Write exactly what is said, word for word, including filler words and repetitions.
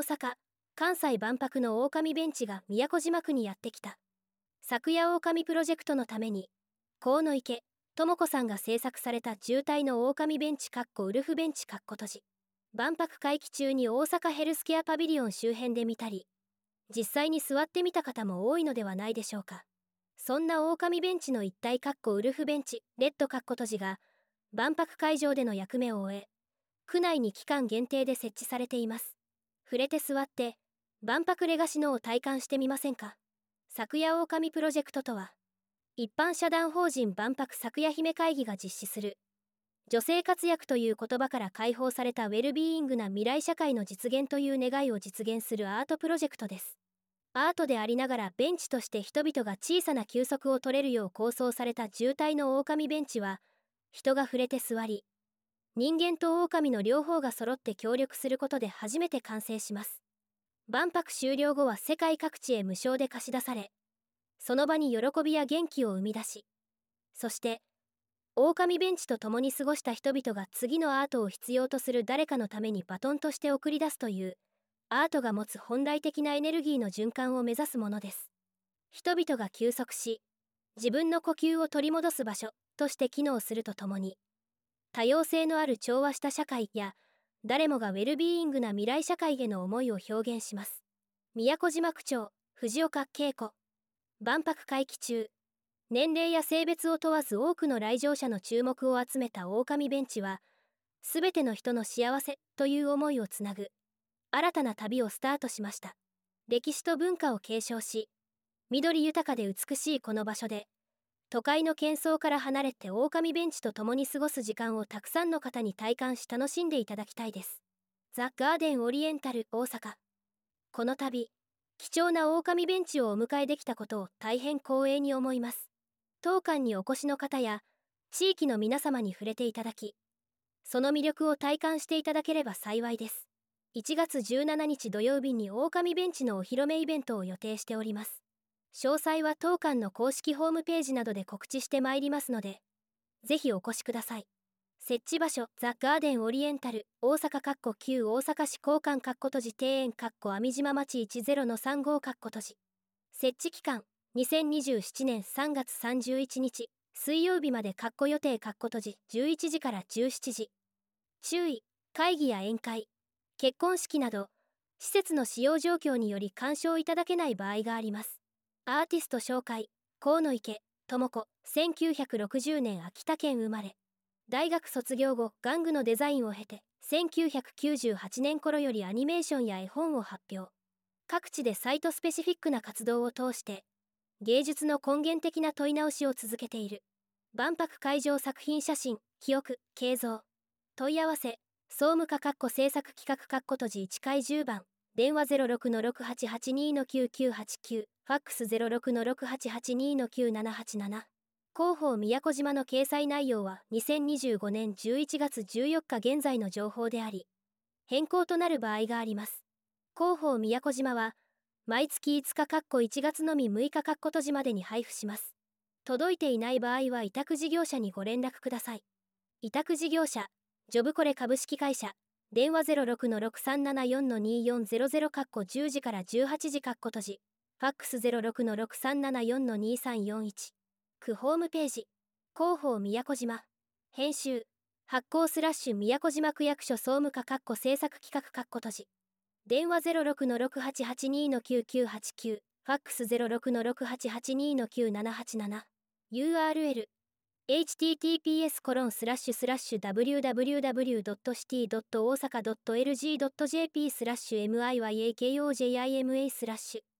阪・関西万博の狼ベンチが宮古島区にやってきた。昨夜狼プロジェクトのために、河野池智子さんが制作された渋滞の狼ベンチウルフベンチ閉じ。万博会期中に大阪ヘルスケアパビリオン周辺で見たり、実際に座ってみた方も多いのではないでしょうか。そんな狼ベンチの一体ウルフベンチレッド閉じが、万博会場での役目を終え、区内に期間限定で設置されています。触れて座って、万博レガシノを体感してみませんか。昨夜狼プロジェクトとは、一般社団法人万博昨夜姫会議が実施する、女性活躍という言葉から解放されたウェルビーイングな未来社会の実現という願いを実現するアートプロジェクトです。アートでありながらベンチとして人々が小さな休息を取れるよう構想された渋滞の狼ベンチは、人が触れて座り、人間と狼の両方が揃って協力することで初めて完成します。万博終了後は世界各地へ無償で貸し出され、その場に喜びや元気を生み出し、そして、狼ベンチと共に過ごした人々が次のアートを必要とする誰かのためにバトンとして送り出すという、アートが持つ本来的なエネルギーの循環を目指すものです。人々が休息し、自分の呼吸を取り戻す場所として機能するとともに、多様性のある調和した社会や、誰もがウェルビーイングな未来社会への思いを表現します。宮古島区長、藤岡恵子。万博会期中、年齢や性別を問わず多くの来場者の注目を集めた狼ベンチは、すべての人の幸せという思いをつなぐ、新たな旅をスタートしました。歴史と文化を継承し、緑豊かで美しいこの場所で、都会の喧騒から離れて狼ベンチと共に過ごす時間をたくさんの方に体感し楽しんでいただきたいです。ザ・ガーデンオリエンタル大阪。この度、貴重な狼ベンチをお迎えできたことを大変光栄に思います。当館にお越しの方や、地域の皆様に触れていただき、その魅力を体感していただければ幸いです。いちがつじゅうしちにち土曜日に狼ベンチのお披露目イベントを予定しております。詳細は当館の公式ホームページなどで告知してまいりますので、ぜひお越しください。設置場所、ザ・ガーデンオリエンタル、大阪旧大阪市公館閉じ庭園網島町 いちゼロのさんご 閉じ。設置期間、にせんにじゅうななねんさんがつさんじゅういちにち、水曜日まで括弧予定閉じじゅういちじからじゅうしちじ。注意、会議や宴会、結婚式など、施設の使用状況により鑑賞いただけない場合があります。アーティスト紹介、河野池智子、せんきゅうひゃくろくじゅうねん秋田県生まれ。大学卒業後、玩具のデザインを経て、せんきゅうひゃくきゅうじゅうはちねん頃よりアニメーションや絵本を発表。各地でサイトスペシフィックな活動を通して、芸術の根源的な問い直しを続けている。万博会場作品写真、記憶、映像。問い合わせ、総務課制作企画閉じいちかいじゅうばん、電話 ゼロろくのろくはちはちにのきゅうきゅうはちきゅう、ファックス ゼロろくのろくはちはちにのきゅうななはちなな。広報宮古島の掲載内容はにせんにじゅうごねんじゅういちがつじゅうよっか現在の情報であり、変更となる場合があります。広報宮古島は、毎月いつかいちがつのみむいか閉じまでに配布します。届いていない場合は委託事業者にご連絡ください。委託事業者、ジョブコレ株式会社、電話 ゼロろくのろくさんななよんのによんゼロゼロじゅうじからじゅうはちじ閉じ、ファックス ゼロろくのろくさんななよんのにさんよんいち。区ホームページ、広報宮古島。編集、発行スラッシュ宮古島区役所総務課制作企画閉じ。電話 ゼロろくのろくはちはちにのきゅうきゅうはちきゅう、ファックス ゼロろくのろくはちはちにのきゅうななはちなな。ユーアールエル、エイチティーティーピーエスコロンスラッシュスラッシュダブリューダブリューダブリュードットシティドット大阪ドットエルジードットジェーピースラッシュエムアイワイエーケーオージェイアイエムエースラッシュ